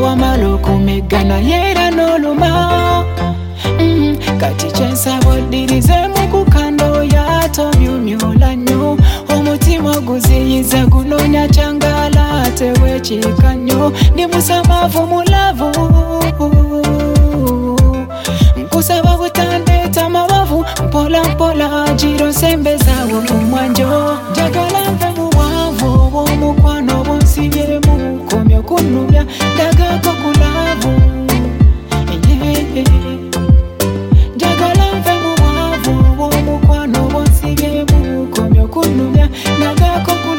wamala okumegana yera n'oluma. Kati kyensaba oddirizeemu ku kando yatomyumyola nnyo. Omutima guziyiza gunoonya kyangala tewekiika nnyo. Ndi musamavu mulavu nkusaba butandeeta mabavu mpola mpola giro sembezaawo ku mwanjo. Njagala nve muwanvu obw'omukwano bwonsibyemu komya okunnumya ndagaako ku laavu. Njagala nve muwanvu obw'omukwano bwonsibyemu komya okunnumya ndagaako ku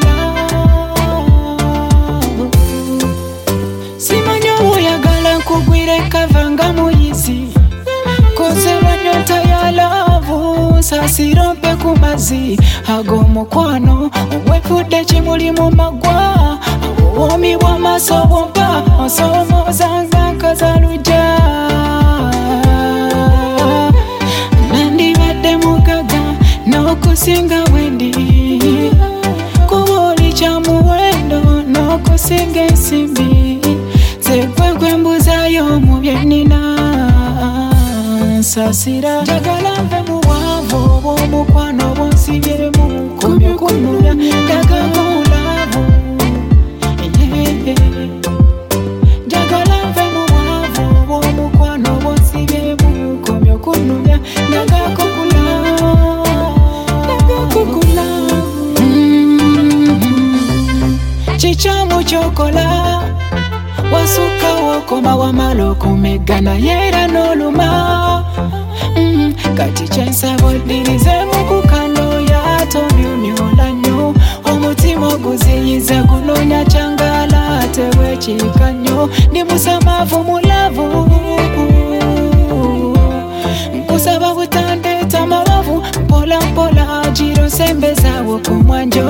laavu. Simanyi obw'oyagala nkugwire kava nga muyizi kozelwa nyota ya laavu nsasira mpe ku mazzi ag'omukwano obwefudde kimuli mu maggwa obuwoomi bw'amaaso bwompa osoomooza nga nkazalujja. Nandibadde mugaga n'okusinga bwendi kuba oli kya muwendo n'okusinga ensimbi ze gwe gwe mbuzaayo mu bye nnina nsasira. Njagala nve muwanvu obw'omukwano bwonsibyemu komya okunnumya ndagaako ku laavu. Njagala nve muwanvu obw'omukwano bwonsibyemu komya okunnumya ndagaako ku laavu. Kikyamu ky'okola wasukkawo okoma wamala okumegana yera n'oluma. Kati kyensaba oddirizeemu ku kando yatomyumyola nnyo. Omutima oguziyiza gunoonya kyangala tewekiika nnyo. Ndi musamavu mulavu nkusaba butandeeta mabavu mpola mpola giro sembezaawo ku mwanjo.